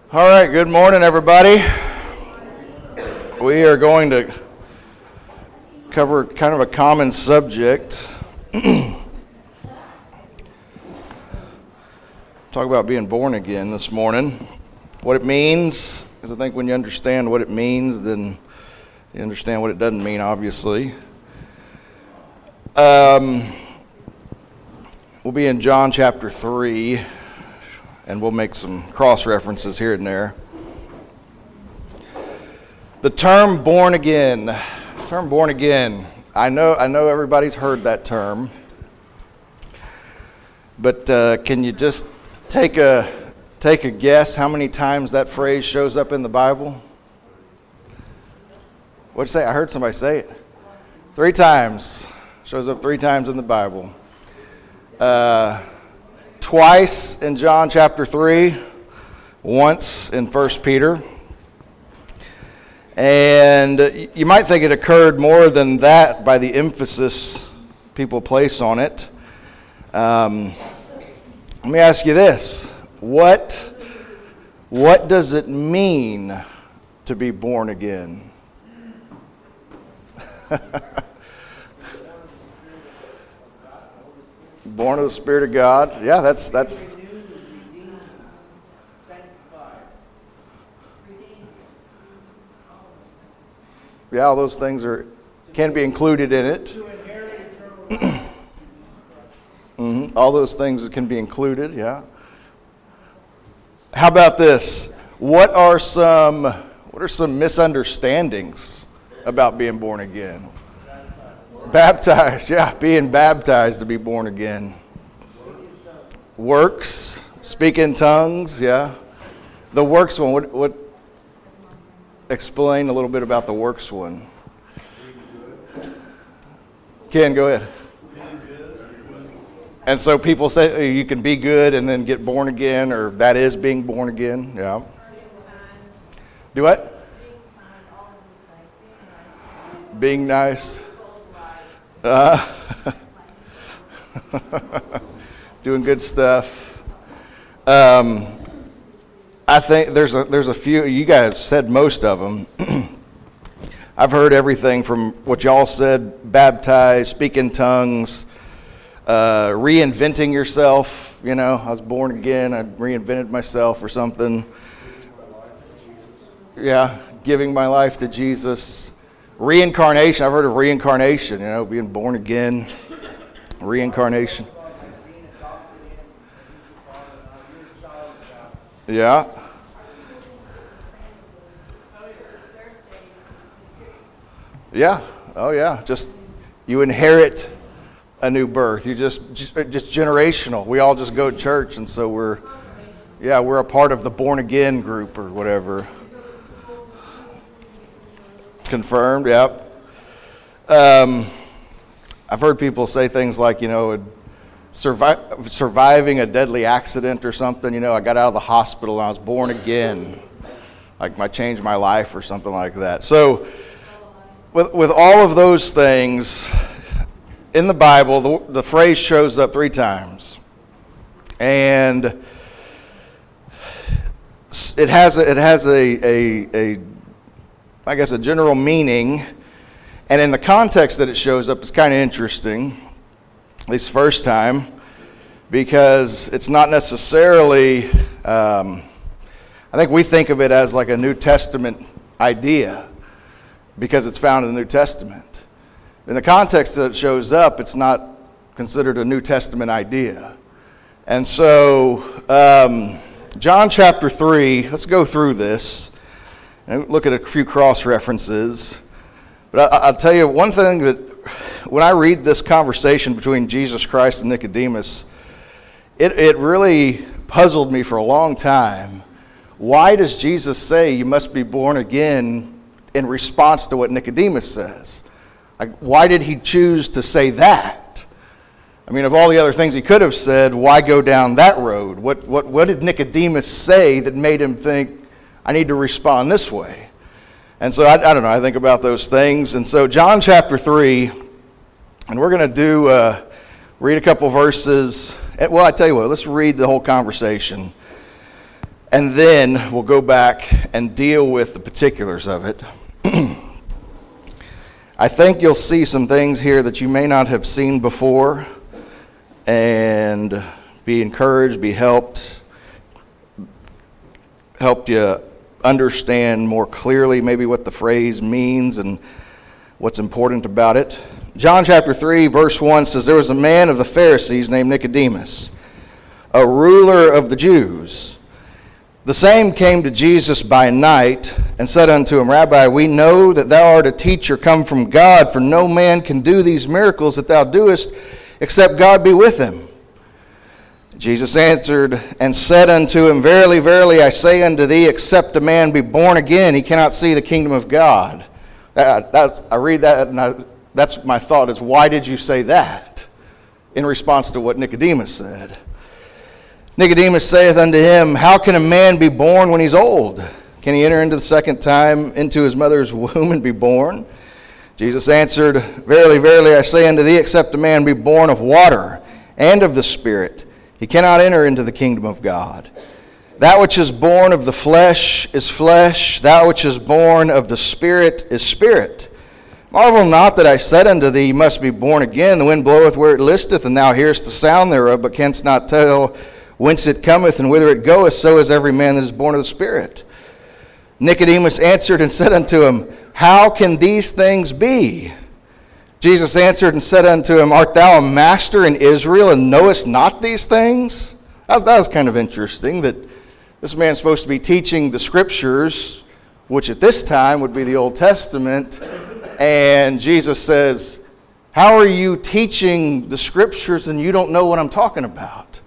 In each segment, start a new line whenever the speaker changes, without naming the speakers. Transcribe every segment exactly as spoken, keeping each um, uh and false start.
All right, good morning, everybody. We are going to cover kind of a common subject. Talk about being born again this morning. What it means, because I think when you understand what it means, then you understand what it doesn't mean, obviously. Um, we'll be in John chapter three. And we'll make some cross-references here and there. The term born again, term born again, I know I know everybody's heard that term, but uh, can you just take a, take a guess how many times that phrase shows up in the Bible? What'd you say? I heard somebody say it. Three times. Shows up three times in the Bible. Uh... Twice in John chapter three, once in First Peter. And you might think it occurred more than that by the emphasis people place on it. Um, let me ask you this. What, what does it mean to be born again? Born of the Spirit of God. Yeah, that's that's. Yeah, all those things are can be included in it. mm-hmm. All those things can be included. Yeah. How about this? What are some what are some misunderstandings about being born again? Baptized, yeah, being baptized to be born again. Works, speak in tongues, yeah. The works one, what, what, explain a little bit about the works one. Ken, go ahead. And so people say you can be good and then get born again, or that is being born again, yeah. Do what? Being nice. Uh, doing good stuff. Um, I think there's a there's a few. You guys said most of them. I've heard everything from what y'all said: baptized, speak in tongues, uh, reinventing yourself. You know, I was born again. I reinvented myself or something. Yeah, giving my life to Jesus. Reincarnation, I've heard of reincarnation, you know, being born again, reincarnation. Yeah. Yeah, oh yeah, just, you inherit a new birth. You just, just, just generational. We all just go to church, and so we're, yeah, we're a part of the born again group or whatever. Confirmed, yep. Um, I've heard people say things like, you know, survi- surviving a deadly accident or something. You know, I got out of the hospital and I was born again. Like, I changed my life or something like that. So, with with all of those things, in the Bible, the, the phrase shows up three times. And it has a, it has a, a, a I guess a general meaning, and in the context that it shows up is kind of interesting, at least first time, because it's not necessarily, um, I think we think of it as like a New Testament idea, because it's found in the New Testament. In the context that it shows up, it's not considered a New Testament idea. And so, um, John chapter three, let's go through this. And look at a few cross-references. But I, I'll tell you one thing that when I read this conversation between Jesus Christ and Nicodemus, it, it really puzzled me for a long time. Why does Jesus say you must be born again in response to what Nicodemus says? Like, why did he choose to say that? I mean, of all the other things he could have said, why go down that road? What, what, what did Nicodemus say that made him think, I need to respond this way? And so I, I don't know, I think about those things. And so John chapter three, and we're going to do, uh, read a couple verses. Well, I tell you what, let's read the whole conversation. and then we'll go back and deal with the particulars of it. I think you'll see some things here that you may not have seen before, and be encouraged, be helped, help you understand more clearly maybe what the phrase means and what's important about it. John chapter three, verse one says, "There was a man of the Pharisees named Nicodemus, a ruler of the Jews. The same came to Jesus by night and said unto him, Rabbi, we know that thou art a teacher come from God, for no man can do these miracles that thou doest, except God be with him. Jesus answered and said unto him, Verily, verily, I say unto thee, except a man be born again, he cannot see the kingdom of God." That, that's, I read that, and I, that's my thought is, why did you say that? In response to what Nicodemus said. Nicodemus saith unto him, How can a man be born when he's old? Can he enter into the second time into his mother's womb and be born? Jesus answered, Verily, verily, I say unto thee, except a man be born of water and of the Spirit, he cannot enter into the kingdom of God. That which is born of the flesh is flesh, that which is born of the Spirit is spirit. Marvel not that I said unto thee, You must be born again. The wind bloweth where it listeth, and thou hearest the sound thereof, but canst not tell whence it cometh and whither it goeth. So is every man that is born of the Spirit. Nicodemus answered and said unto him, How can these things be? Jesus answered and said unto him, Art thou a master in Israel, and knowest not these things? That was, that was kind of interesting, that this man's supposed to be teaching the Scriptures, which at this time would be the Old Testament, and Jesus says, How are you teaching the Scriptures and you don't know what I'm talking about?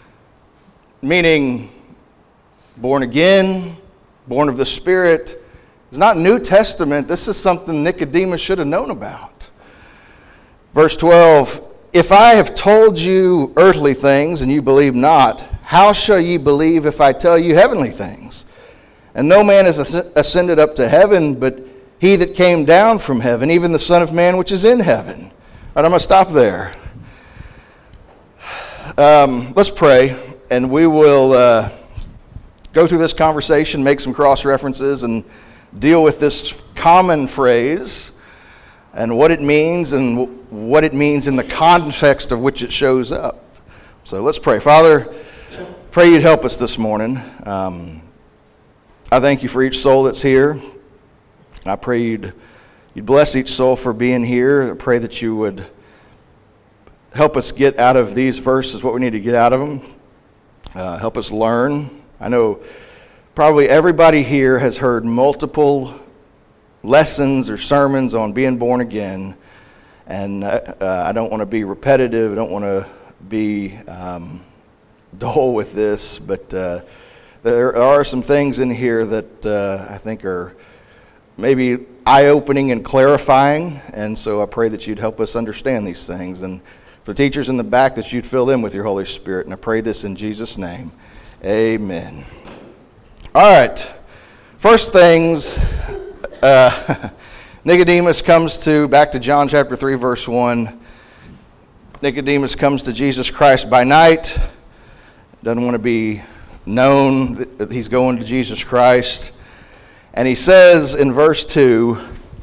Meaning, born again, born of the Spirit. It's not New Testament. This is something Nicodemus should have known about. Verse twelve, If I have told you earthly things and you believe not, how shall ye believe if I tell you heavenly things? And no man hath ascended up to heaven, but he that came down from heaven, even the Son of Man which is in heaven. All right, I'm going to stop there. Um, let's pray, and we will uh, go through this conversation, make some cross-references, and deal with this common phrase and what it means and what it means in the context of which it shows up. So let's pray. Father, pray you'd help us this morning. Um, I thank you for each soul that's here. I pray you'd, you'd bless each soul for being here. I pray that you would help us get out of these verses what we need to get out of them. Uh, help us learn. I know probably everybody here has heard multiple lessons or sermons on being born again, and uh, I don't want to be repetitive. I don't want to be um, dull with this, but uh, there are some things in here that uh, I think are maybe eye-opening and clarifying, and so I pray that you'd help us understand these things. And for teachers in the back, that you'd fill them with your Holy Spirit, and I pray this in Jesus' name. Amen. All right. First things, uh, Nicodemus comes to, back to John chapter three, verse one. Nicodemus comes to Jesus Christ by night. Doesn't want to be known that he's going to Jesus Christ. And he says in verse two,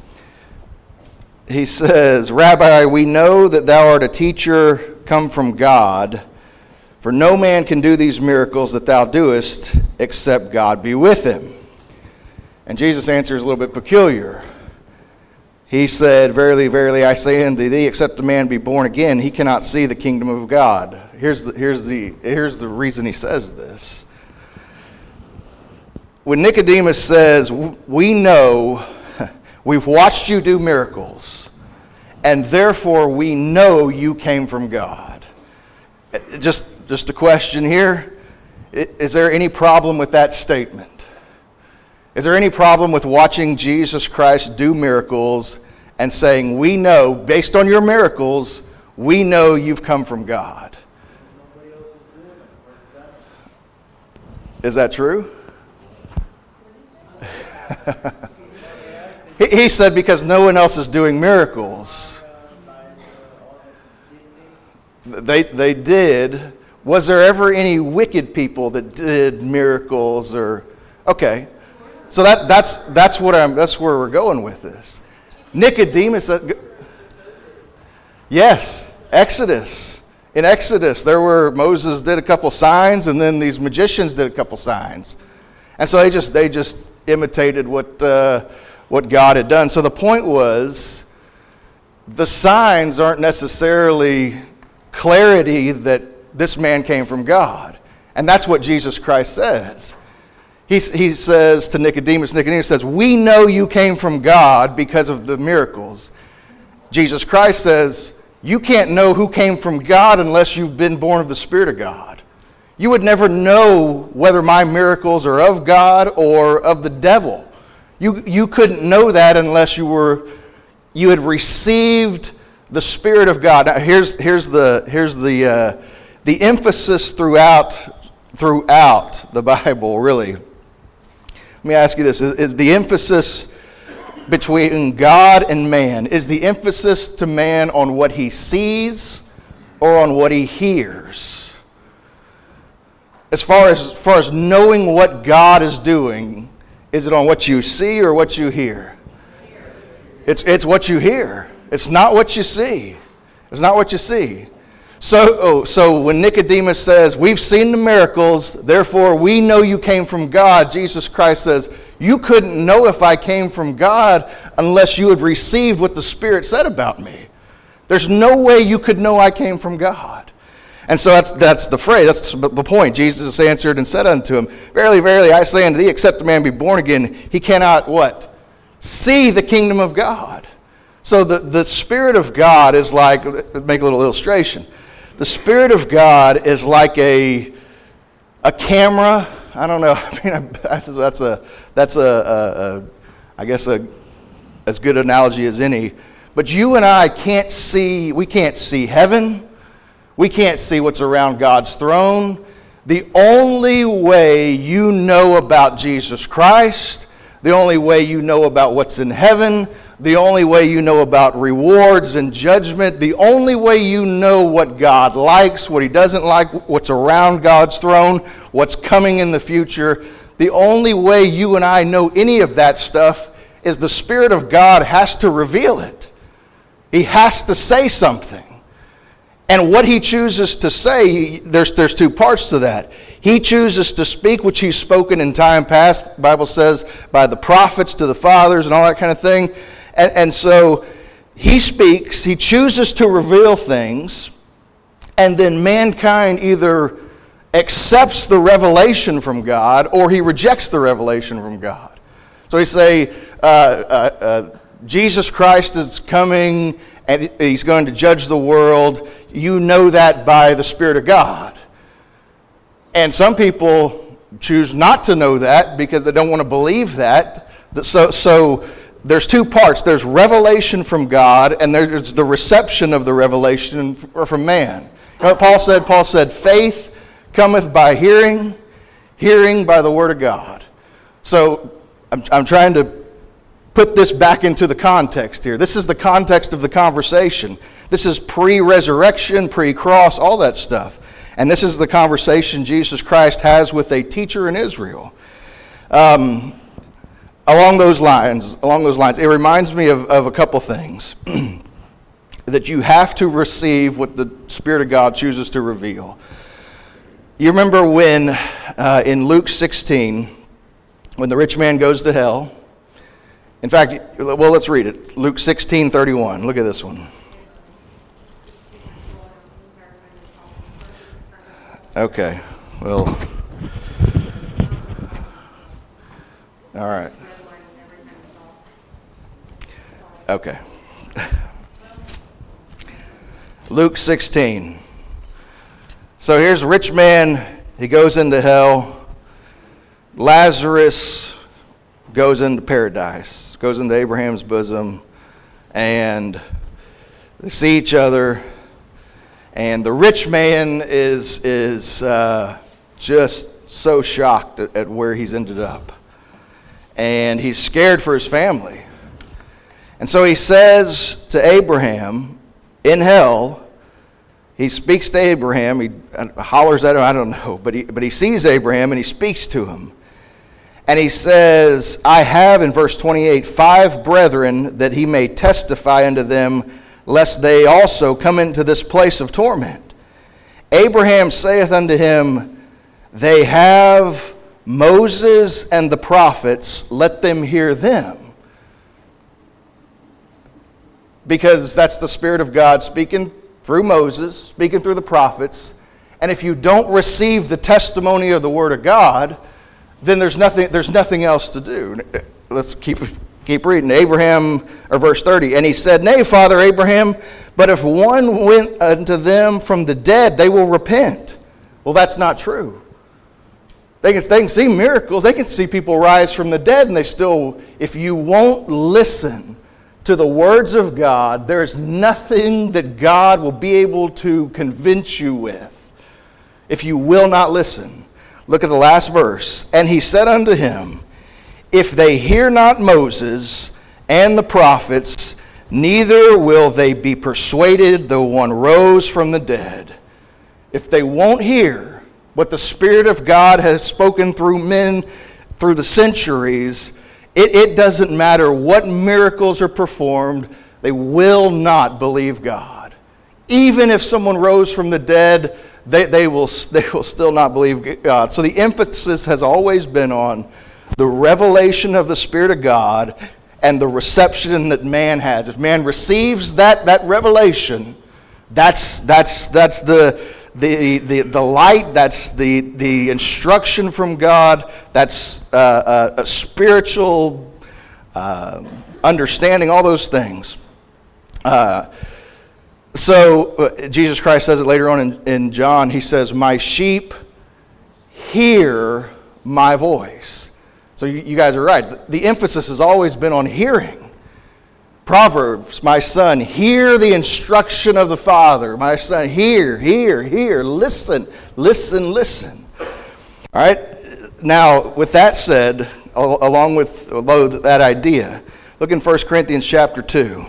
he says, Rabbi, we know that thou art a teacher come from God, for no man can do these miracles that thou doest, except God be with him. And Jesus' answer is a little bit peculiar. He said, Verily, verily, I say unto thee, except a man be born again, he cannot see the kingdom of God. Here's the, here's the, here's the reason he says this. When Nicodemus says, we know, we've watched you do miracles, and therefore we know you came from God. Just, just a question here. Is there any problem with that statement? Is there any problem with watching Jesus Christ do miracles and saying, we know, based on your miracles, we know you've come from God? Is that true? he, he said because no one else is doing miracles. They, they did. Was there ever any wicked people that did miracles or, okay. So that, that's, that's what I'm, that's where we're going with this. Nicodemus, uh, yes, Exodus. In Exodus, there were, Moses did a couple signs, and then these magicians did a couple signs. And so they just, they just imitated what, uh, what God had done. So the point was, the signs aren't necessarily clarity that this man came from God. And that's what Jesus Christ says. He, he says to Nicodemus, Nicodemus says, we know you came from God because of the miracles. Jesus Christ says, you can't know who came from God unless you've been born of the Spirit of God. You would never know whether my miracles are of God or of the devil. You, you couldn't know that unless you were you had received the Spirit of God. Now here's here's the here's the uh, the emphasis throughout throughout the Bible. Really, let me ask you this: is, is the emphasis between God and man, is the emphasis to man on what he sees or on what he hears? As far as, as far as knowing what God is doing, is it on what you see or what you hear? It's, it's what you hear. It's not what you see. It's not what you see. So, oh, so when Nicodemus says, we've seen the miracles, therefore we know you came from God, Jesus Christ says, you couldn't know if I came from God unless you had received what the Spirit said about me. There's no way you could know I came from God. And so that's that's the phrase, that's the point. Jesus answered and said unto him, verily, verily, I say unto thee, except a man be born again, he cannot, what? See the kingdom of God. So the, the Spirit of God is like, make a little illustration. The Spirit of God is like a, a camera. I don't know. I mean, that's a, that's a, a, a I guess, a, as good an analogy as any. But you and I can't see, we can't see heaven. We can't see what's around God's throne. The only way you know about Jesus Christ, the only way you know about what's in heaven, the only way you know about rewards and judgment, the only way you know what God likes, what he doesn't like, what's around God's throne, what's coming in the future, the only way you and I know any of that stuff is the Spirit of God has to reveal it. He has to say something. And what he chooses to say, there's, there's two parts to that. He chooses to speak, which he's spoken in time past, the Bible says, by the prophets to the fathers and all that kind of thing. And, and so he speaks, he chooses to reveal things, and then mankind either accepts the revelation from God or he rejects the revelation from God. So he say, uh, uh, uh, Jesus Christ is coming and he's going to judge the world. You know that by the Spirit of God. And some people choose not to know that because they don't want to believe that. So, so there's two parts. There's revelation from God, and there's the reception of the revelation from man. You know what Paul said? Paul said, faith cometh by hearing, hearing by the word of God. So I'm, I'm trying to put this back into the context here. This is the context of the conversation. This is pre-resurrection, pre-cross, all that stuff. And this is the conversation Jesus Christ has with a teacher in Israel. Um, along those lines, along those lines, it reminds me of, of a couple things. That you have to receive what the Spirit of God chooses to reveal. You remember when, uh, in Luke sixteen, when the rich man goes to hell. In fact, well, let's read it. Luke sixteen thirty-one. Look at this one. Okay, well, all right. Okay. Luke sixteen. So here's a rich man. He goes into hell. Lazarus goes into paradise, goes into Abraham's bosom, and they see each other. And the rich man is is uh, just so shocked at, at where he's ended up. And he's scared for his family. And so he says to Abraham in hell, he speaks to Abraham. He hollers at him, I don't know, but he, but he sees Abraham and he speaks to him. And he says, I have, in verse twenty-eight, five brethren, that he may testify unto them, lest they also come into this place of torment. Abraham saith unto him, they have Moses and the prophets, let them hear them. Because that's the Spirit of God speaking through Moses, speaking through the prophets. And if you don't receive the testimony of the Word of God, then there's nothing there's nothing else to do. Let's keep keep reading. Abraham, or verse thirty, and he said, nay, Father Abraham, but if one went unto them from the dead, they will repent. Well, that's not true. They can, they can see miracles. They can see people rise from the dead, and they still, if you won't listen to the words of God, there's nothing that God will be able to convince you with if you will not listen. Look at the last verse. And he said unto him, if they hear not Moses and the prophets, neither will they be persuaded though one rose from the dead. If they won't hear what the Spirit of God has spoken through men through the centuries, it, it doesn't matter what miracles are performed, they will not believe God. Even if someone rose from the dead, They, they will they will still not believe God. So the emphasis has always been on the revelation of the Spirit of God and the reception that man has. If man receives that, that revelation, that's that's that's the the the, the light, that's the, the instruction from God, that's uh, a, a spiritual uh, understanding, all those things. Uh, So, uh, Jesus Christ says it later on in, in John. He says, my sheep hear my voice. So you, you guys are right. The, the emphasis has always been on hearing. Proverbs, my son, hear the instruction of the Father. My son, hear, hear, hear. Listen, listen, listen. All right? Now, with that said, along with that idea, look in First Corinthians chapter two.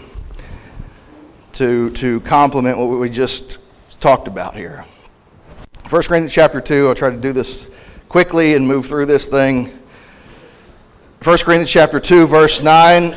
To, to complement what we just talked about here. First Corinthians chapter two, I'll try to do this quickly and move through this thing. First Corinthians chapter two, verse nine.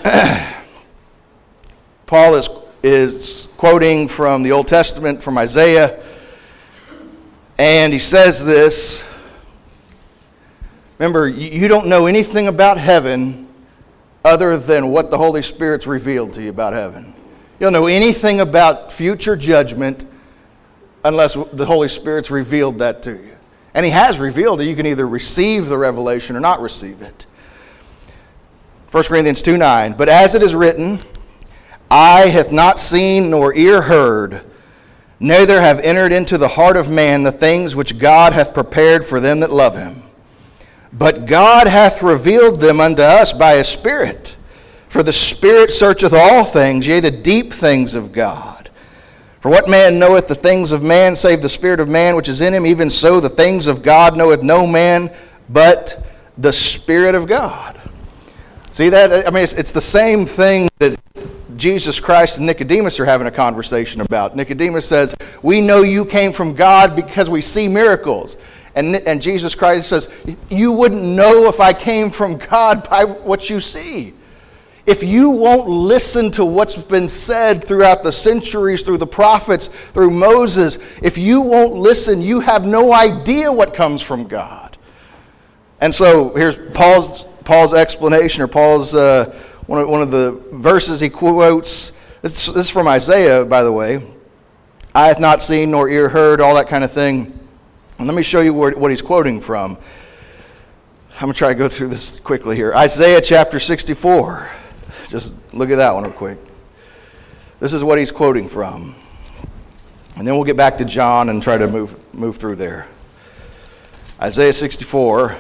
Paul is, is quoting from the Old Testament, from Isaiah. And he says this. Remember, you don't know anything about heaven other than what the Holy Spirit's revealed to you about heaven. You don't know anything about future judgment unless the Holy Spirit's revealed that to you. And He has revealed it. You can either receive the revelation or not receive it. First Corinthians two nine, but as it is written, eye hath not seen nor ear heard, neither have entered into the heart of man the things which God hath prepared for them that love Him. But God hath revealed them unto us by His Spirit. For the Spirit searcheth all things, yea, the deep things of God. For what man knoweth the things of man, save the Spirit of man which is in him? Even so the things of God knoweth no man, but the Spirit of God. See that? I mean, it's, it's the same thing that Jesus Christ and Nicodemus are having a conversation about. Nicodemus says, we know you came from God because we see miracles. And, and Jesus Christ says, you wouldn't know if I came from God by what you see. If you won't listen to what's been said throughout the centuries, through the prophets, through Moses, if you won't listen, you have no idea what comes from God. And so here's Paul's Paul's explanation, or Paul's uh, one of one of the verses he quotes. This, this is from Isaiah, by the way. Eye hath not seen nor ear heard, all that kind of thing. And let me show you where, what he's quoting from. I'm going to try to go through this quickly here. Isaiah chapter sixty-four. Just look at that one real quick. This is what he's quoting from. And then we'll get back to John and try to move move through there. Isaiah sixty-four.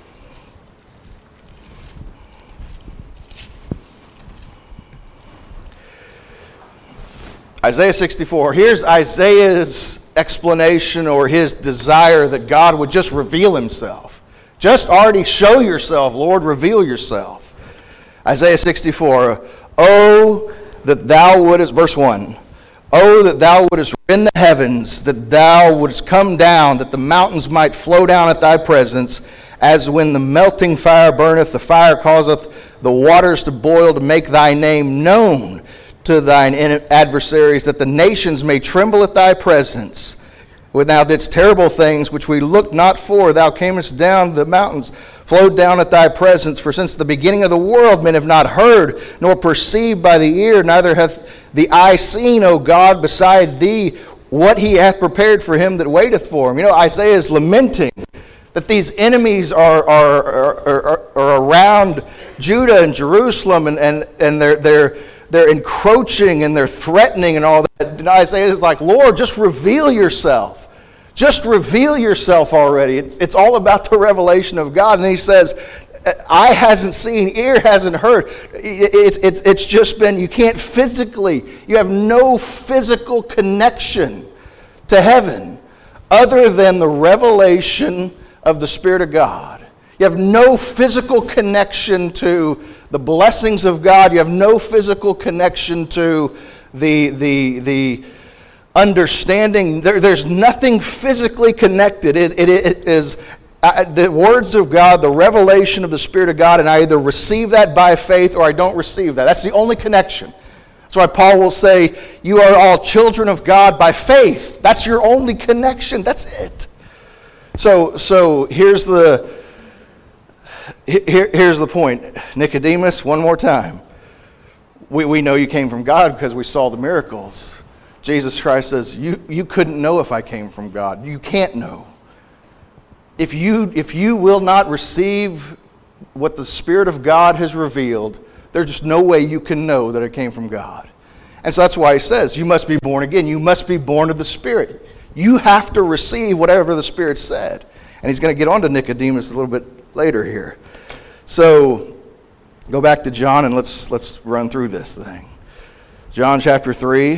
Isaiah sixty-four. Here's Isaiah's explanation, or his desire that God would just reveal Himself. Just already show yourself, Lord, reveal yourself. Isaiah sixty-four, oh, that thou wouldest, verse one, Oh, that thou wouldest rend the heavens, that thou wouldest come down, that the mountains might flow down at thy presence, as when the melting fire burneth, the fire causeth the waters to boil, to make thy name known to thine adversaries, that the nations may tremble at thy presence. When thou didst terrible things which we looked not for, thou camest down, the mountains flowed down at thy presence. For since the beginning of the world men have not heard, nor perceived by the ear, neither hath the eye seen, O God, beside thee, what he hath prepared for him that waiteth for him. You know, Isaiah is lamenting that these enemies are, are, are, are, are around Judah and Jerusalem, and, and, and they're, they're, they're encroaching and they're threatening and all that. And Isaiah is like, Lord, just reveal yourself. Just reveal yourself already. It's, it's all about the revelation of God. And he says, eye hasn't seen, ear hasn't heard. It's, it's, it's just been, you can't physically, you have no physical connection to heaven other than the revelation of the Spirit of God. You have no physical connection to the blessings of God. You have no physical connection to the, the, the understanding. There, there's nothing physically connected. It, it, it is uh, the words of God, the revelation of the Spirit of God, and I either receive that by faith or I don't receive that. That's the only connection. That's why Paul will say, you are all children of God by faith. That's your only connection. That's it. So, so here's the here, here's the point. Nicodemus, one more time. We, we know you came from God because we saw the miracles. Jesus Christ says, you, you couldn't know if I came from God. You can't know. If you, if you will not receive what the Spirit of God has revealed, there's just no way you can know that it came from God. And so that's why he says, you must be born again. You must be born of the Spirit. You have to receive whatever the Spirit said. And he's going to get on to Nicodemus a little bit later here. So go back to John and let's let's run through this thing. John chapter three.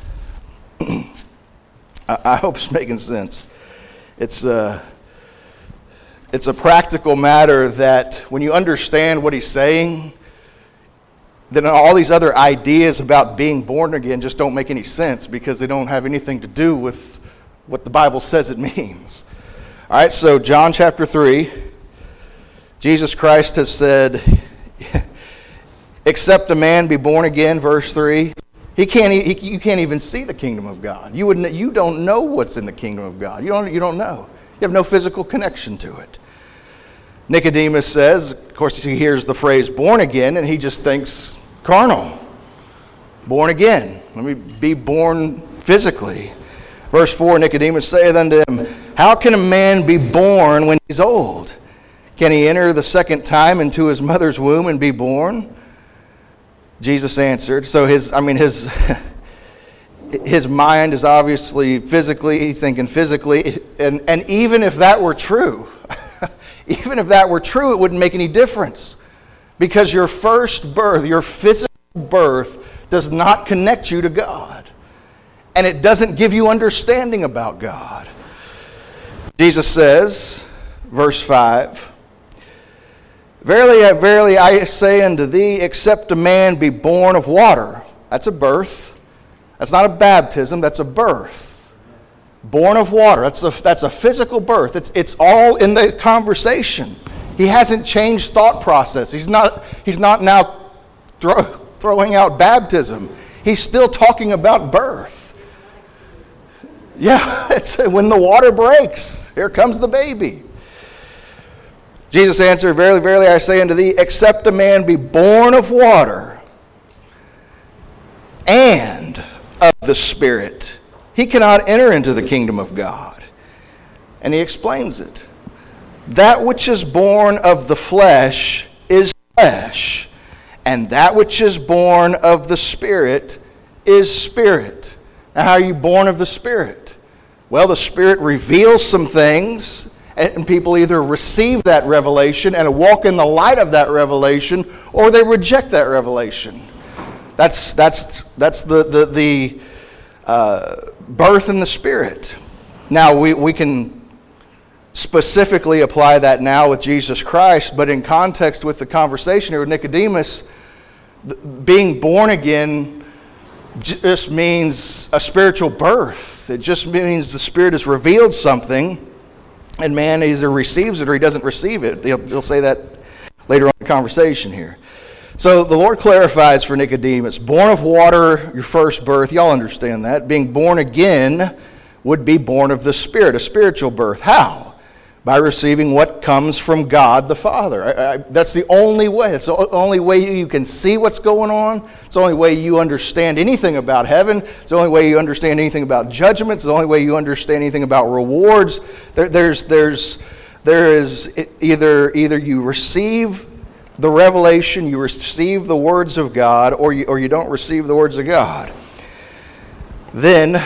I hope it's making sense. It's a, it's a practical matter that when you understand what he's saying, then all these other ideas about being born again just don't make any sense because they don't have anything to do with what the Bible says it means. All right, so John chapter three, Jesus Christ has said, except a man be born again, verse three, He can't. He, you can't even see the kingdom of God. You wouldn't. You don't know what's in the kingdom of God. You don't. You don't know. You have no physical connection to it. Nicodemus says, of course, he hears the phrase "born again," and he just thinks carnal. Born again. Let me be born physically. Verse four. Nicodemus saith unto him, how can a man be born when he's old? Can he enter the second time into his mother's womb and be born? Jesus answered. So his, I mean, his his mind is obviously physically, he's thinking physically, and, and even if that were true, even if that were true, it wouldn't make any difference. Because your first birth, your physical birth, does not connect you to God. And it doesn't give you understanding about God. Jesus says, verse five, Verily, verily, I say unto thee, except a man be born of water. That's a birth. That's not a baptism, that's a birth. Born of water, that's a, that's a physical birth. It's, it's all in the conversation. He hasn't changed thought process. He's not, he's not now throw, throwing out baptism. He's still talking about birth. Yeah, it's when the water breaks, here comes the baby. Jesus answered, Verily, verily, I say unto thee, except a man be born of water and of the Spirit, he cannot enter into the kingdom of God. And he explains it. That which is born of the flesh is flesh, and that which is born of the Spirit is spirit. Now, how are you born of the Spirit? Well, the Spirit reveals some things, and people either receive that revelation and walk in the light of that revelation, or they reject that revelation. That's that's that's the the, the uh, birth in the Spirit. Now we, we can specifically apply that now with Jesus Christ, but in context with the conversation here with Nicodemus, being born again just means a spiritual birth. It just means the Spirit has revealed something, and man either receives it or he doesn't receive it. He'll, he'll say that later on in the conversation here. So the Lord clarifies for Nicodemus, born of water, your first birth, y'all understand that. Being born again would be born of the Spirit, a spiritual birth. How? By receiving what comes from God the Father. I, I, that's the only way. It's the only way you can see what's going on. It's the only way you understand anything about heaven. It's the only way you understand anything about judgment. It's the only way you understand anything about rewards. There, there's, there's, there is either, either you receive the revelation, you receive the words of God, or you, or you don't receive the words of God. Then,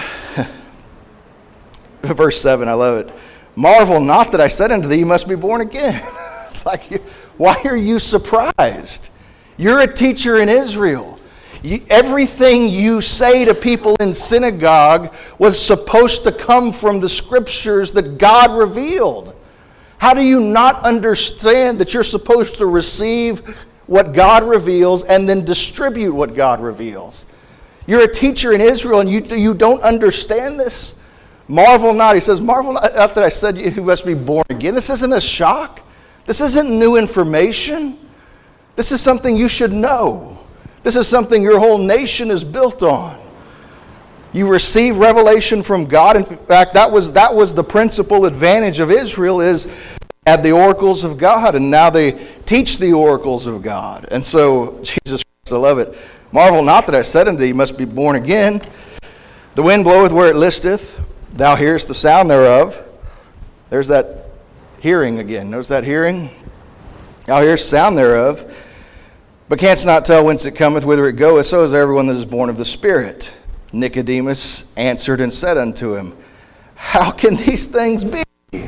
verse seven, I love it. Marvel not that I said unto thee, you must be born again. It's like, why are you surprised? You're a teacher in Israel. You, everything you say to people in synagogue was supposed to come from the scriptures that God revealed. How do you not understand that you're supposed to receive what God reveals and then distribute what God reveals? You're a teacher in Israel and you, you don't understand this? Marvel not. He says, marvel not that I said you must be born again. This isn't a shock. This isn't new information. This is something you should know. This is something your whole nation is built on. You receive revelation from God. In fact, that was that was the principal advantage of Israel, is they had the oracles of God, and now they teach the oracles of God. And so, Jesus Christ, I love it. Marvel not that I said unto thee, you must be born again. The wind bloweth where it listeth. Thou hearest the sound thereof. There's that hearing again. Notice that hearing? Thou hearest the sound thereof, but canst not tell whence it cometh, whither it goeth. So is everyone that is born of the Spirit. Nicodemus answered and said unto him, how can these things be?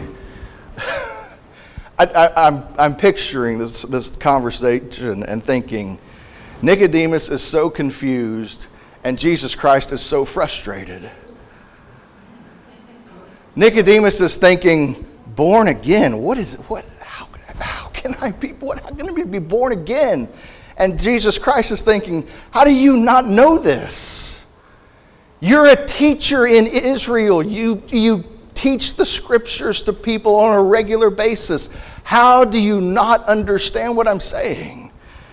I, I, I'm, I'm picturing this, this conversation and thinking, Nicodemus is so confused and Jesus Christ is so frustrated. Nicodemus is thinking, born again? What is it? What? How, how can I be? What? How can I be born again? And Jesus Christ is thinking, how do you not know this? You're a teacher in Israel. You you teach the scriptures to people on a regular basis. How do you not understand what I'm saying?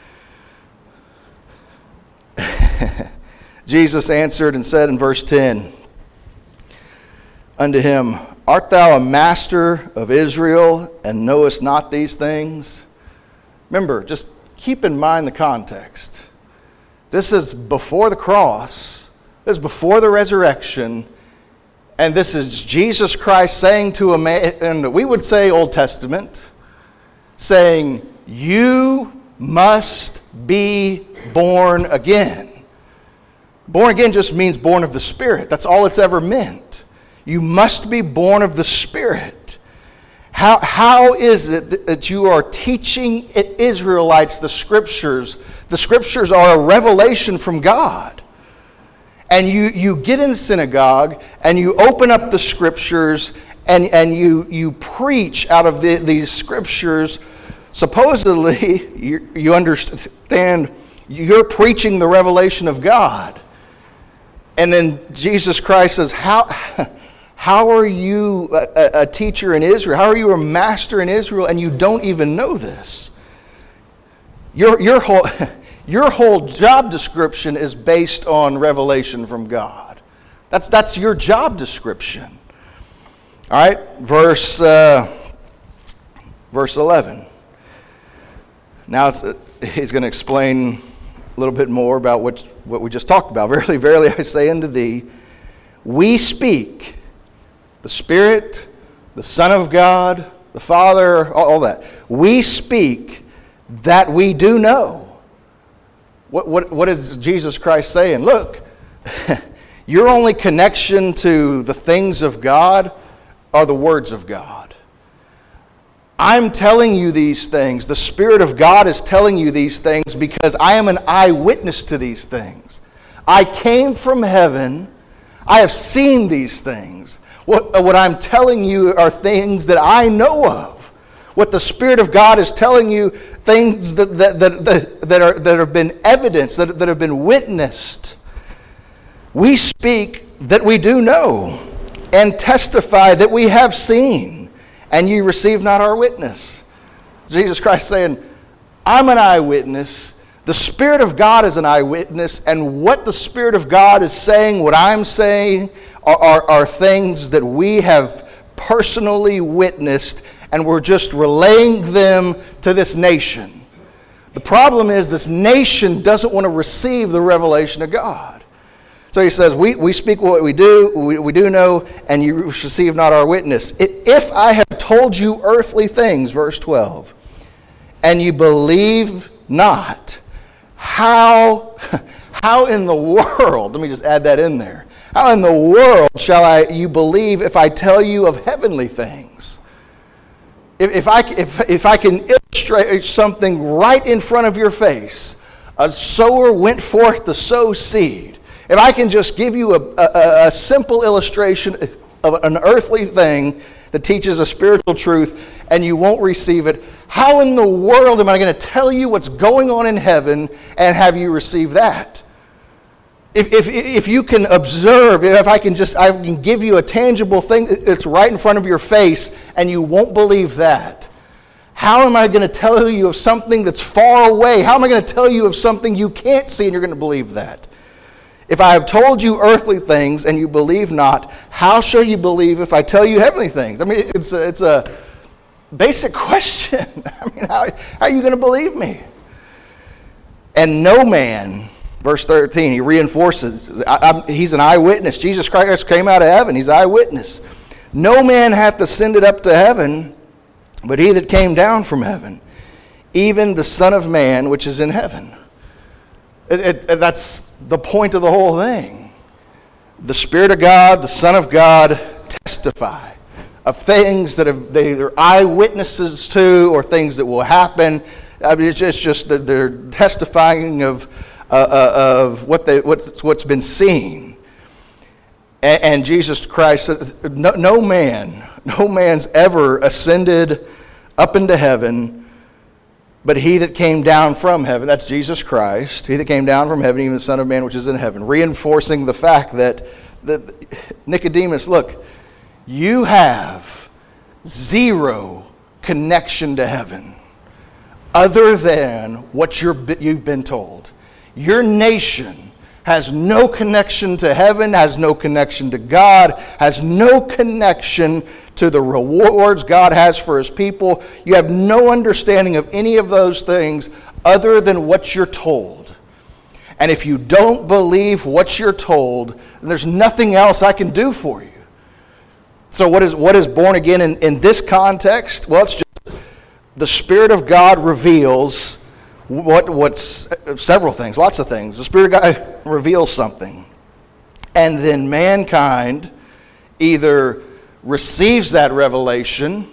Jesus answered and said in verse ten. Unto him, art thou a master of Israel, and knowest not these things? Remember, just keep in mind the context. This is before the cross. This is before the resurrection. And this is Jesus Christ saying to a man, and we would say Old Testament, saying, you must be born again. Born again just means born of the Spirit. That's all it's ever meant. You must be born of the Spirit. How, how is it that you are teaching Israelites the Scriptures? The Scriptures are a revelation from God. And you, you get in synagogue and you open up the Scriptures and, and you, you preach out of the, these Scriptures. Supposedly, you, you understand, you're preaching the revelation of God. And then Jesus Christ says, how... How are you a, a teacher in Israel? How are you a master in Israel and you don't even know this? Your, your, whole, your whole job description is based on revelation from God. That's, that's your job description. All right, verse, uh, verse eleven. Now it's, he's going to explain a little bit more about what, what we just talked about. Verily, verily, I say unto thee, we speak... The Spirit, the Son of God, the Father, all, all that. We speak that we do know. What, what, what is Jesus Christ saying? Look, your only connection to the things of God are the words of God. I'm telling you these things. The Spirit of God is telling you these things because I am an eyewitness to these things. I came from heaven. I have seen these things. What, what I'm telling you are things that I know of. What the Spirit of God is telling you, things that, that, that, that, that, are, that have been evidenced, that, that have been witnessed. We speak that we do know, and testify that we have seen, and ye receive not our witness. Jesus Christ saying, I'm an eyewitness. The Spirit of God is an eyewitness, and what the Spirit of God is saying, what I'm saying, are, are, are things that we have personally witnessed, and we're just relaying them to this nation. The problem is this nation doesn't want to receive the revelation of God. So he says, we, we speak what we do, we, we do know, and you receive not our witness. If I have told you earthly things, verse twelve, and you believe not, how, how in the world, let me just add that in there, how in the world shall I you believe if I tell you of heavenly things? If, if, I, if, if I can illustrate something right in front of your face, a sower went forth to sow seed. If I can just give you a, a, a simple illustration of an earthly thing that teaches a spiritual truth and you won't receive it, how in the world am I going to tell you what's going on in heaven and have you receive that? If, if, if you can observe, if I can just, I can give you a tangible thing that's right in front of your face and you won't believe that, how am I going to tell you of something that's far away? How am I going to tell you of something you can't see and you're going to believe that? If I have told you earthly things and you believe not, how shall you believe if I tell you heavenly things? I mean, it's a, it's a basic question. I mean, how, how are you going to believe me? And no man, verse thirteen, he reinforces, I, I, he's an eyewitness. Jesus Christ came out of heaven. He's an eyewitness. No man hath ascended up to heaven, but he that came down from heaven, even the Son of Man which is in heaven. It, it, that's the point of the whole thing. The Spirit of God, the Son of God testify of things that have, they are eyewitnesses to or things that will happen. I mean, it's just, it's just that they're testifying of, uh, uh, of what they, what's, what's been seen. And, and Jesus Christ says, no, no man, no man's ever ascended up into heaven, but he that came down from heaven, that's Jesus Christ, he that came down from heaven, even the Son of Man which is in heaven, reinforcing the fact that, that Nicodemus, look, you have zero connection to heaven other than what you're, you've been told. Your nation has no connection to heaven, has no connection to God, has no connection to the rewards God has for his people. You have no understanding of any of those things other than what you're told. And if you don't believe what you're told, then there's nothing else I can do for you. So what is what is born again in, in this context? Well, it's just the Spirit of God reveals what what's several things, lots of things. The Spirit of God reveals something. And then mankind either receives that revelation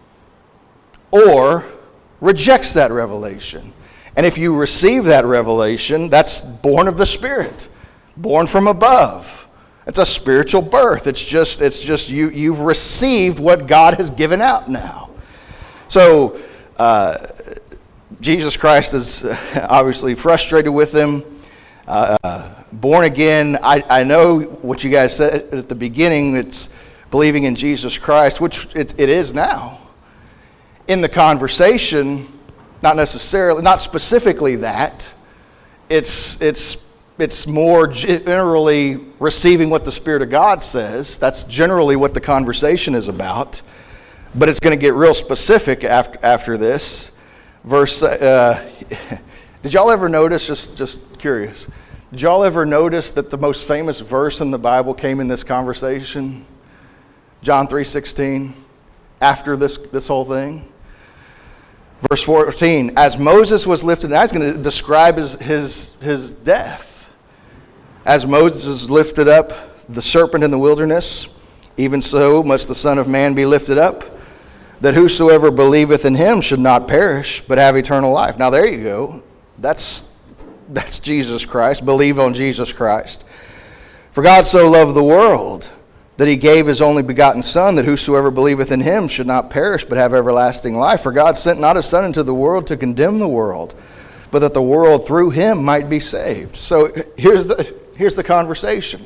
or rejects that revelation. And if you receive that revelation, that's born of the Spirit, born from above. It's a spiritual birth. It's just it's just you you've received what God has given out now. So uh, Jesus Christ is obviously frustrated with them. Uh, born again, I, I know what you guys said at the beginning, it's believing in Jesus Christ, which it, it is now. In the conversation, not necessarily, not specifically that, it's, it's, it's more generally receiving what the Spirit of God says. That's generally what the conversation is about. But it's going to get real specific after, after this. Verse, uh, did y'all ever notice, just, just curious, did y'all ever notice that the most famous verse in the Bible came in this conversation? John three sixteen, after this, this whole thing. Verse fourteen, as Moses was lifted, and I was going to describe his, his, his death. As Moses was lifted up the serpent in the wilderness, even so must the Son of Man be lifted up, that whosoever believeth in him should not perish, but have eternal life. Now there you go. That's, that's Jesus Christ. Believe on Jesus Christ. For God so loved the world that he gave his only begotten Son, that whosoever believeth in him should not perish, but have everlasting life. For God sent not his Son into the world to condemn the world, but that the world through him might be saved. So here's the, here's the conversation.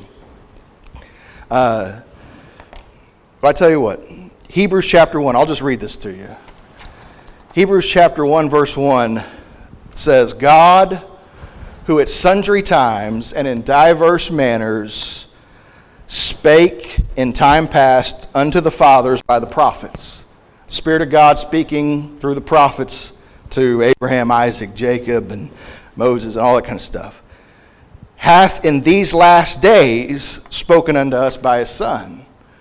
Uh, but I tell you what, Hebrews chapter one, I'll just read this to you. Hebrews chapter one, verse one says, God, who at sundry times and in diverse manners spake in time past unto the fathers by the prophets. Spirit of God speaking through the prophets to Abraham, Isaac, Jacob, and Moses, and all that kind of stuff, hath in these last days spoken unto us by his Son.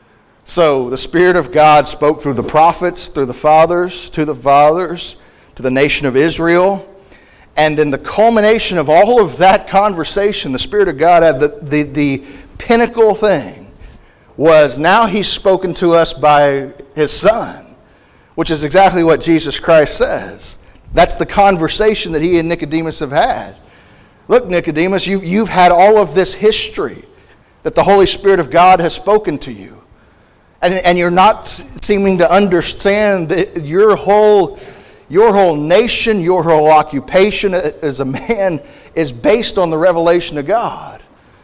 So the Spirit of God spoke through the prophets, through the fathers, to the fathers, to the nation of Israel. And then the culmination of all of that conversation, the Spirit of God had the, the, the pinnacle thing was now he's spoken to us by his Son, which is exactly what Jesus Christ says. That's the conversation that he and Nicodemus have had. Look, Nicodemus, you've, you've had all of this history that the Holy Spirit of God has spoken to you. And, and you're not seeming to understand that your whole, your whole nation, your whole occupation as a man is based on the revelation of God.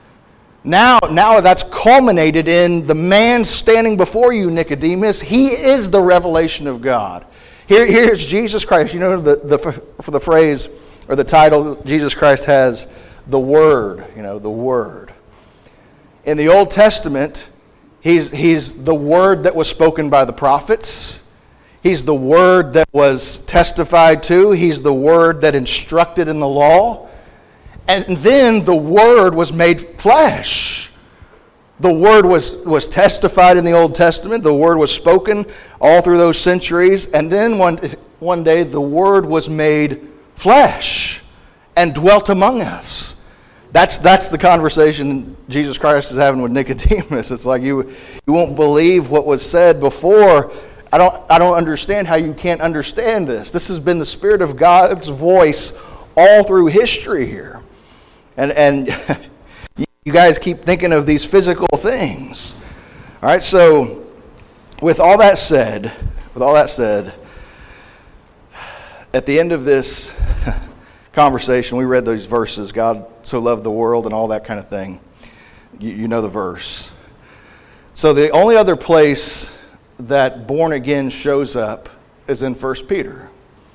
Now, now that's culminated in the man standing before you, Nicodemus. He is the revelation of God. Here, here's Jesus Christ. You know the, the for the phrase or the title Jesus Christ has, the Word. You know, the Word. In the Old Testament, he's he's the Word that was spoken by the prophets. He's the Word that was testified to. He's the Word that instructed in the law. And then the Word was made flesh. The Word was, was testified in the Old Testament. The Word was spoken all through those centuries. And then one, one day the Word was made flesh and dwelt among us. That's that's the conversation Jesus Christ is having with Nicodemus. It's like you you won't believe what was said before. I don't I don't understand how you can't understand this. This has been the Spirit of God's voice all through history here. And and you guys keep thinking of these physical things. All right, so with all that said, with all that said, at the end of this conversation, we read those verses, God so loved the world and all that kind of thing. You, you know the verse. So the only other place that born again shows up is in First Peter.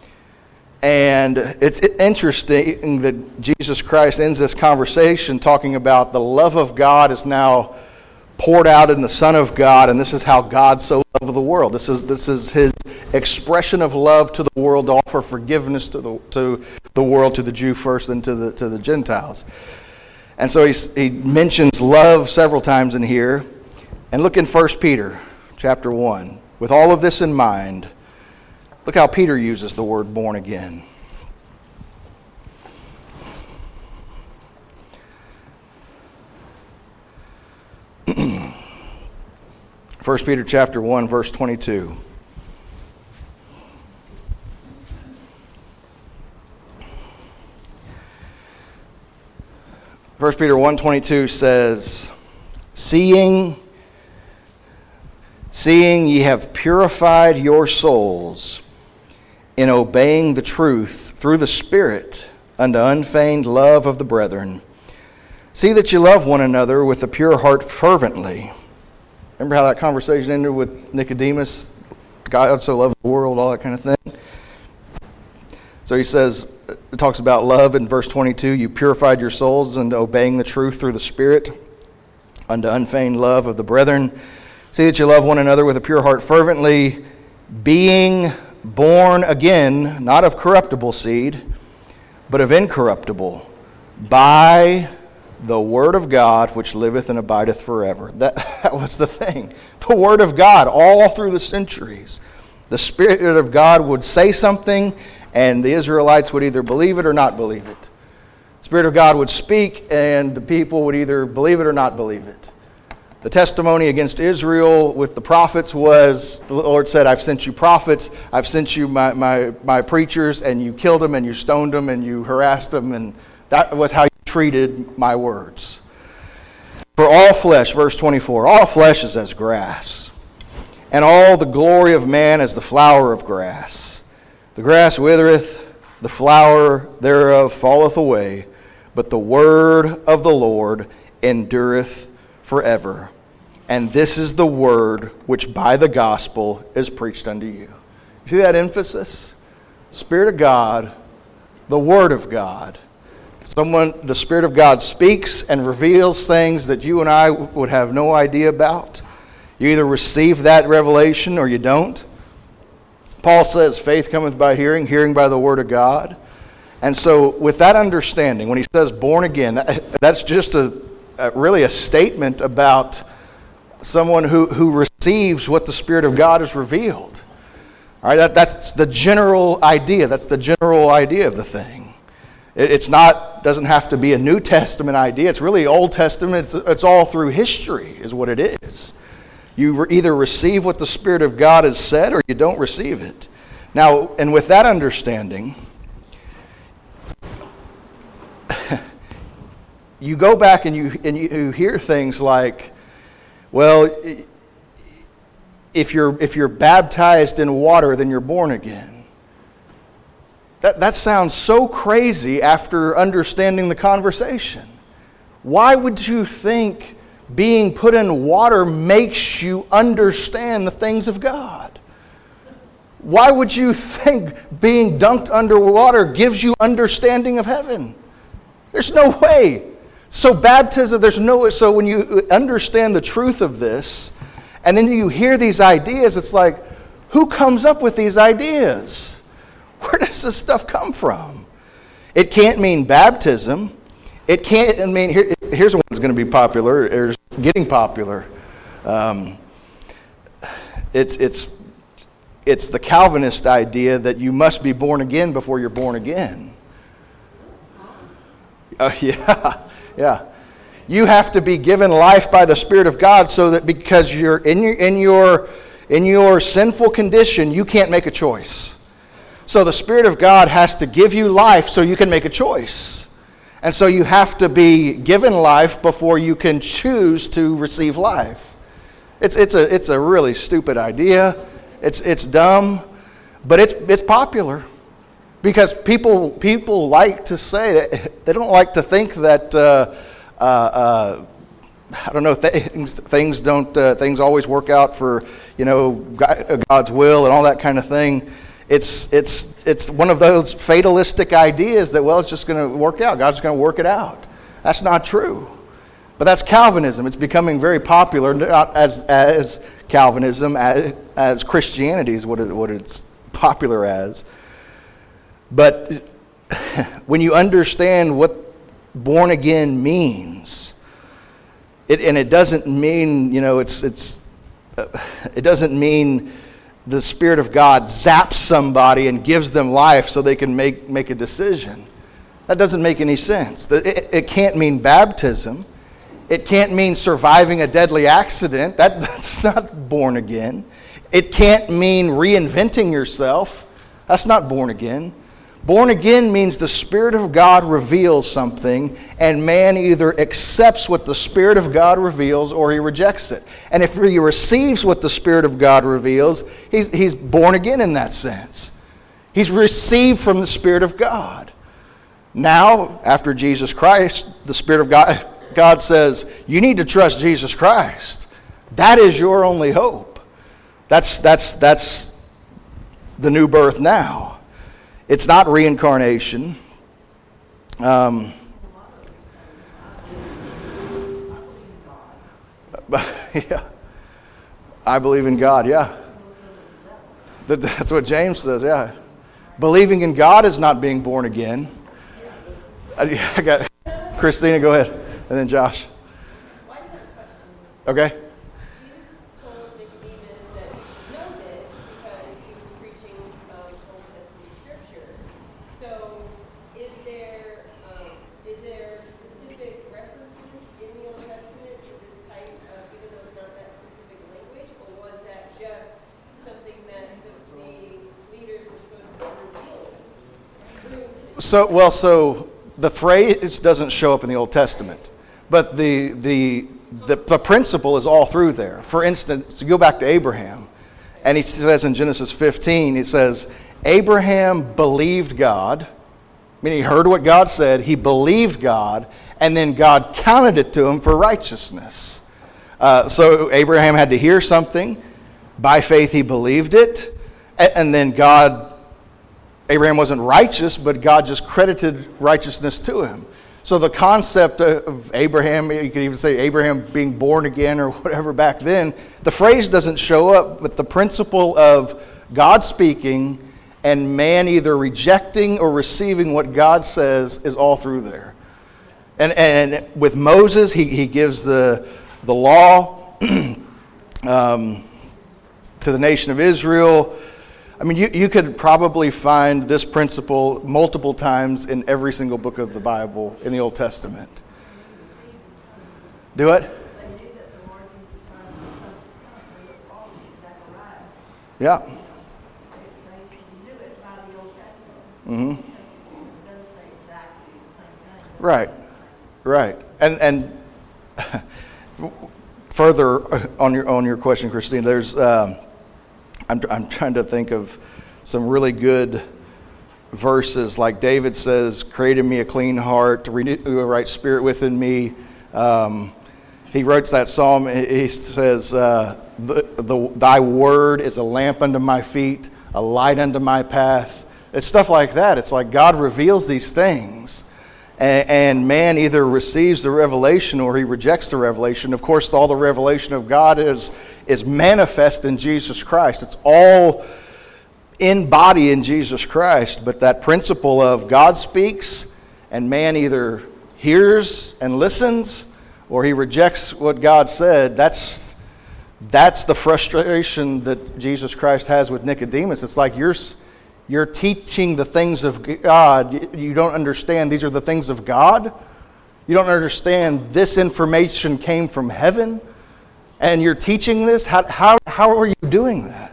And it's interesting that Jesus Christ ends this conversation talking about the love of God is now poured out in the Son of God, and this is how God so loved the world. This is this is his expression of love to the world, to offer forgiveness to the to the world, to the Jew first, then to the to the Gentiles. And so he he mentions love several times in here. And look in First Peter chapter one. With all of this in mind, look how Peter uses the word born again. First Peter chapter one, verse twenty-two. First Peter one twenty-two says, Seeing, seeing ye have purified your souls in obeying the truth through the Spirit unto unfeigned love of the brethren, see that you love one another with a pure heart fervently. Remember how that conversation ended with Nicodemus? God so loved the world, all that kind of thing. So he says, it talks about love in verse twenty-two. You purified your souls into obeying the truth through the Spirit unto unfeigned love of the brethren. See that you love one another with a pure heart fervently, being born again, not of corruptible seed, but of incorruptible, by the Word of God, which liveth and abideth forever. That, that was the thing. The Word of God, all through the centuries. The Spirit of God would say something, and the Israelites would either believe it or not believe it. The Spirit of God would speak, and the people would either believe it or not believe it. The testimony against Israel with the prophets was, the Lord said, I've sent you prophets, I've sent you my, my, my preachers, and you killed them, and you stoned them, and you harassed them, and that was how you treated my words. For all flesh, verse twenty-four, all flesh is as grass, and all the glory of man as the flower of grass. The grass withereth, the flower thereof falleth away, but the word of the Lord endureth forever. And this is the word which by the gospel is preached unto you. You see that emphasis? Spirit of God, the word of God. Someone, the Spirit of God speaks and reveals things that you and I would have no idea about. You either receive that revelation or you don't. Paul says, faith cometh by hearing, hearing by the word of God. And so with that understanding, when he says born again, that's just a, a really a statement about someone who, who receives what the Spirit of God has revealed. All right, that, that's the general idea. That's the general idea of the thing. It, it's not, doesn't have to be a New Testament idea. It's really Old Testament. It's, it's all through history is what it is. You re- either receive what the Spirit of God has said or you don't receive it. Now, and with that understanding, you go back and you and you hear things like, well, if you're if you're baptized in water, then you're born again. That that sounds so crazy after understanding the conversation. Why would you think being put in water makes you understand the things of God? Why would you think being dunked underwater gives you understanding of heaven? There's no way. So baptism, there's no, so when you understand the truth of this, and then you hear these ideas, it's like, who comes up with these ideas? Where does this stuff come from? It can't mean baptism. It can't, I mean, here, here's one that's going to be popular, or getting popular. Um, it's, it's, it's the Calvinist idea that you must be born again before you're born again. Oh, uh, yeah. Yeah, you have to be given life by the Spirit of God, so that because you're in your in your in your sinful condition, you can't make a choice. So the Spirit of God has to give you life so you can make a choice, and so you have to be given life before you can choose to receive life. It's it's a it's a really stupid idea. It's it's dumb, but it's it's popular. Because people people like to say that they don't like to think that uh, uh, uh, I don't know things things don't uh, things always work out for you know God's will and all that kind of thing. It's it's it's one of those fatalistic ideas that well it's just going to work out. God's going to work it out. That's not true. But that's Calvinism. It's becoming very popular, not as as Calvinism as, as Christianity is what it, what it's popular as. But when you understand what born again means, it, and it doesn't mean, you know, it's it's uh, it doesn't mean the Spirit of God zaps somebody and gives them life so they can make, make a decision. That doesn't make any sense. It, it can't mean baptism. It can't mean surviving a deadly accident. That, that's not born again. It can't mean reinventing yourself. That's not born again. Born again means the Spirit of God reveals something, and man either accepts what the Spirit of God reveals or he rejects it. And if he receives what the Spirit of God reveals, he's, he's born again in that sense. He's received from the Spirit of God. Now, after Jesus Christ, the Spirit of God, God says, you need to trust Jesus Christ. That is your only hope. That's, that's, that's the new birth now. It's not reincarnation. Um, yeah. I believe in God, yeah. That's what James says, yeah. Believing in God is not being born again. I got Christina, go ahead. And then Josh. Okay. So, well, so the phrase doesn't show up in the Old Testament, but the, the the the principle is all through there. For instance, you go back to Abraham, and he says in Genesis fifteen, he says, Abraham believed God, meaning he heard what God said, he believed God, and then God counted it to him for righteousness. Uh, so Abraham had to hear something. By faith he believed it, and, and then God, Abraham wasn't righteous, but God just credited righteousness to him. So the concept of Abraham, you could even say Abraham being born again or whatever back then, the phrase doesn't show up, but the principle of God speaking and man either rejecting or receiving what God says is all through there. And and with Moses, he, he gives the, the law um, to the nation of Israel. I mean, you, you could probably find this principle multiple times in every single book of the Bible in the Old Testament. Do it? Yeah. Mm-hmm. Right, right. And and further on your on your question, Christine, there's... Um, I'm, I'm trying to think of some really good verses, like David says, create in me a clean heart, renew a right spirit within me. Um, he writes that psalm, he says, uh, the, the, thy word is a lamp unto my feet, a light unto my path. It's stuff like that. It's like God reveals these things, and, and man either receives the revelation or he rejects the revelation. Of course, all the revelation of God is is manifest in Jesus Christ. It's all in body in Jesus Christ. But that principle of God speaks and man either hears and listens or he rejects what God said, that's that's the frustration that Jesus Christ has with Nicodemus. It's like you're you're teaching the things of God. You don't understand these are the things of God. You don't understand this information came from heaven. And you're teaching this? How, how, how are you doing that?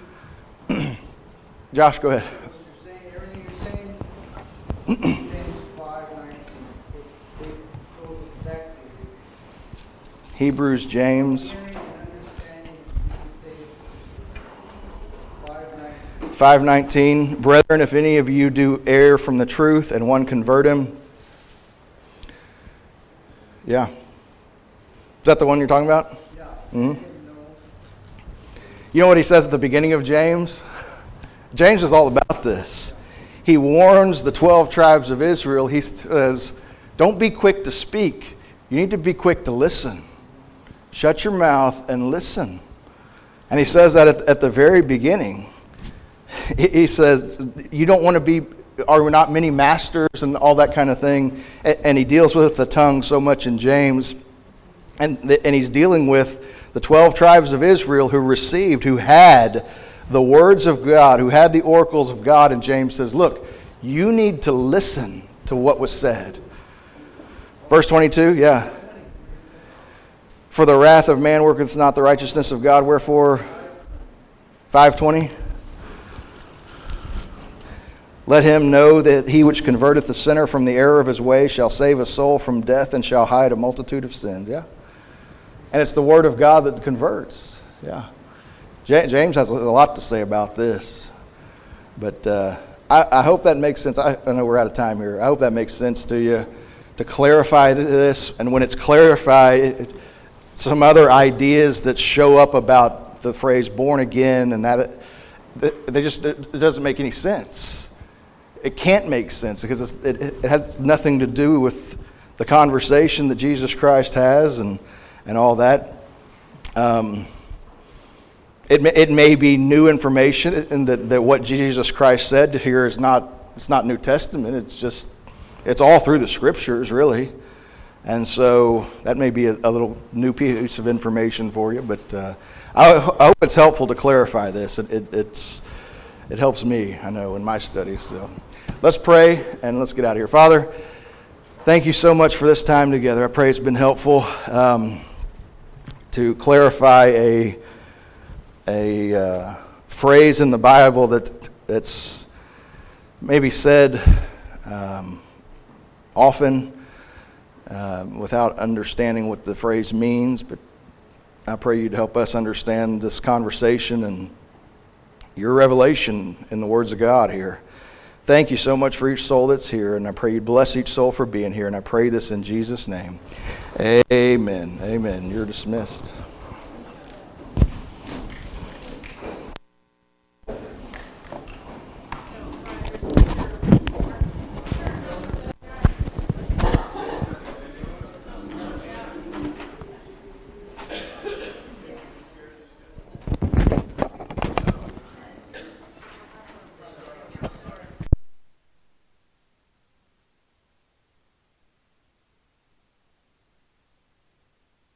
Josh, go ahead.
What you're saying, everything you're saying, James five nineteen, it, it goes exactly.
Hebrews, James.
Hearing and understanding, you can say five nineteen.
five nineteen. Brethren, if any of you do err from the truth and one convert him. Yeah. Is that the one you're talking about? Mm-hmm. You know what he says at the beginning of James? James is all about this. He warns the twelve tribes of Israel. He says, don't be quick to speak. You need to be quick to listen. Shut your mouth and listen. And he says that at, at the very beginning. He, he says, you don't want to be, are we not many masters and all that kind of thing? And, and he deals with the tongue so much in James. And, and he's dealing with the twelve tribes of Israel who received, who had the words of God, who had the oracles of God. And James says, look, you need to listen to what was said. Verse twenty-two, yeah. For the wrath of man worketh not the righteousness of God, wherefore, five twenty. Let him know that he which converteth the sinner from the error of his way shall save a soul from death and shall hide a multitude of sins. Yeah. And it's the word of God that converts. Yeah. James has a lot to say about this. But uh, I, I hope that makes sense. I, I know we're out of time here. I hope that makes sense to you to clarify this. And when it's clarified, some other ideas that show up about the phrase born again and that, they just, it doesn't make any sense. It can't make sense because it's, it, it has nothing to do with the conversation that Jesus Christ has and and all that. Um, it, may, it may be new information, and that, that what Jesus Christ said here is not, it's not New Testament. It's just, it's all through the Scriptures, really. And so that may be a, a little new piece of information for you, but uh, I, I hope it's helpful to clarify this. It, it, it's, it helps me, I know, in my studies. So let's pray, and let's get out of here. Father, thank you so much for this time together. I pray it's been helpful. Um, to clarify a a uh, phrase in the Bible that that's maybe said um, often uh, without understanding what the phrase means. But I pray you'd help us understand this conversation and your revelation in the words of God here. Thank you so much for each soul that's here, and I pray you bless each soul for being here, and I pray this in Jesus' name. Amen. Amen. You're dismissed.